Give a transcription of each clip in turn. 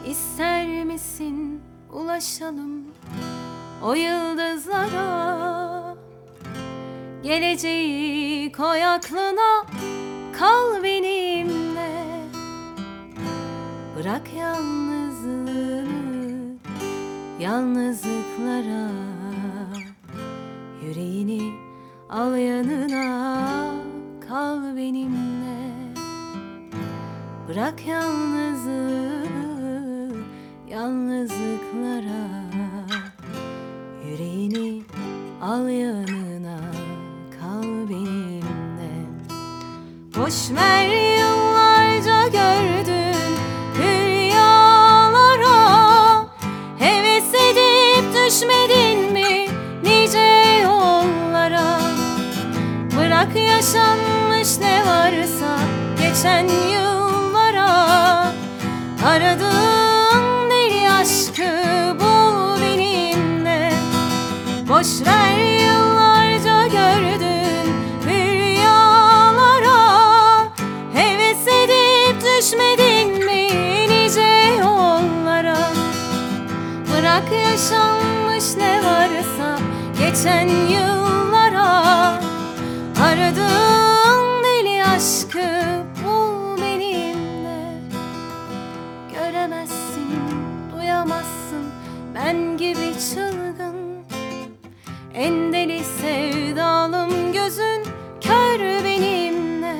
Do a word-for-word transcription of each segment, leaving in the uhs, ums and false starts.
İster misin ulaşalım o yıldızlara? Geleceği koy aklına, kal benimle. Bırak yalnızlığını yalnızlıklara, yüreğini al yanına, kal benimle. Bırak yalnızlığı yalnızlıklara, yüreğini al yanına, kal benimle. Boş ver yıllarca gördün rüyalara, heves edip düşmedin mi nice yollara? Bırak yaşanmış ne varsa geçen yıllara, aradığın deli aşkı bul benimle. Boş ver yıllarca gördün rüyalara, heves edip düşmedin mi nice yollara? Bırak yaşanmış ne varsa geçen yıllara, aradığın deli aşkı bul benimle. Göremezsin, duyamazsın ben gibi çılgın, en deli sevdalım gözün kör benimle.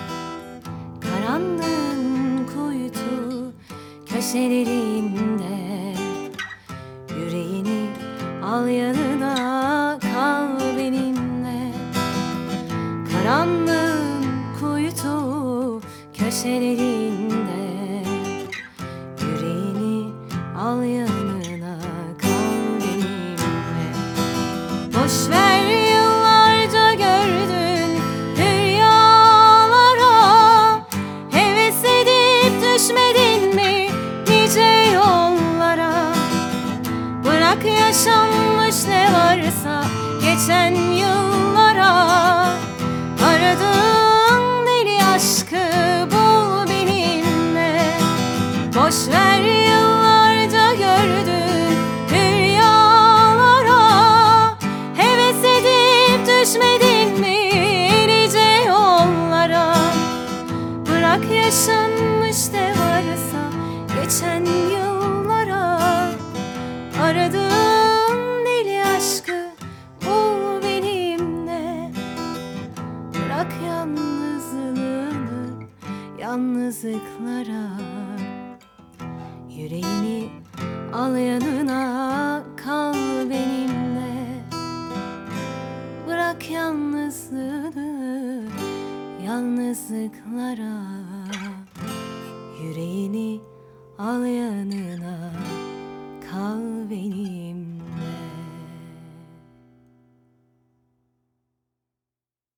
Karanlığın kuytu köşelerinde, yüreğini al yanına, kal benimle. Karanlığın kuytu köşelerinde, yüreğini al yanına, kal benimle. Boş ver yıllarca gördün rüyalara, heves edip düşmedin mi nice yollara? Bırak yaşanmış ne varsa geçen yıllara, aradığın deli aşkı bul benimle. Boş ver yıllarca gördün rüyalara, heves edip düşmedin mi nice yollara? Bırak yaşanmış ne varsa geçen yıllara, aradığın deli aşkı bul benimle. Bırak yalnızlığını yalnızlıklara, yüreğini al yanına, kal benimle. Bırak yalnızlığını yalnızlıklara, yüreğini al yanına,